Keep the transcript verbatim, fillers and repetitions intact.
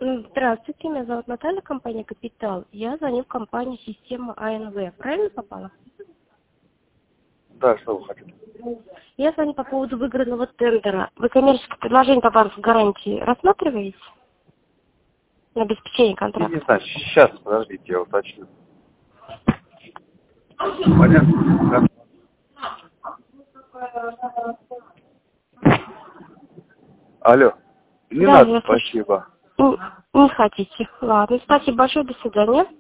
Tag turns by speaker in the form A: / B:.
A: Здравствуйте, меня зовут Наталья, компания «Капитал». Я звоню в компанию «Система АНВ». Правильно попала?
B: Да, что вы хотите?
A: Я звоню по поводу выигранного тендера. Вы коммерческое предложение по банку гарантии рассматриваете? На обеспечение
B: Я не
A: контракта?
B: знаю, сейчас, подождите, я уточню. Понятно? Алло. Не
A: Да,
B: надо,
A: я слышу.
B: спасибо.
A: Не, не хотите. Ладно, спасибо большое, до свидания.